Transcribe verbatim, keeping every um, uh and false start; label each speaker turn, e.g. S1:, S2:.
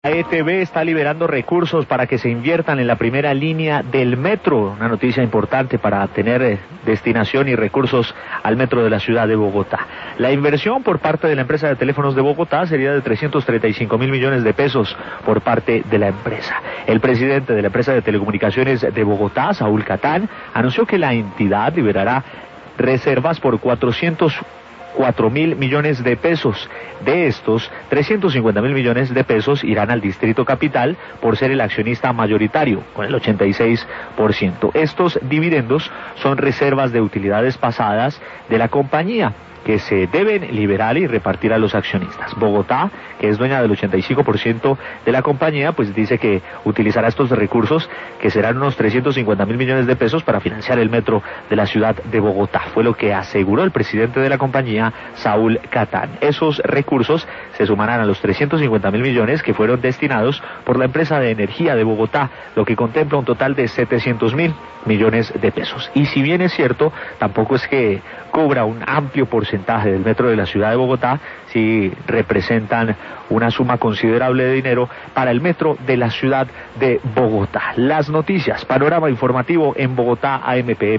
S1: La E T B está liberando recursos para que se inviertan en la primera línea del metro, una noticia importante para tener eh, destinación y recursos al metro de la ciudad de Bogotá. La inversión por parte de la empresa de teléfonos de Bogotá sería de trescientos treinta y cinco mil millones de pesos por parte de la empresa. El presidente de la empresa de telecomunicaciones de Bogotá, Saúl Catán, anunció que la entidad liberará reservas por cuatrocientos cuatro mil millones de pesos. De estos, trescientos cincuenta mil millones de pesos irán al Distrito Capital por ser el accionista mayoritario, con el ochenta y seis por ciento. Estos dividendos son reservas de utilidades pasadas de la compañía, que se deben liberar y repartir a los accionistas. Bogotá, que es dueña del ochenta y cinco por ciento de la compañía, pues dice que utilizará estos recursos, que serán unos trescientos cincuenta mil millones de pesos, para financiar el metro de la ciudad de Bogotá. Fue lo que aseguró el presidente de la compañía, Saúl Catán. Esos recursos se sumarán a los trescientos cincuenta mil millones que fueron destinados por la empresa de energía de Bogotá, lo que contempla un total de setecientos mil millones de pesos. Y si bien es cierto, tampoco es que cobra un amplio porcentaje del metro de la ciudad de Bogotá, sí representan una suma considerable de dinero para el metro de la ciudad de Bogotá. Las noticias, panorama informativo en Bogotá, A M P M.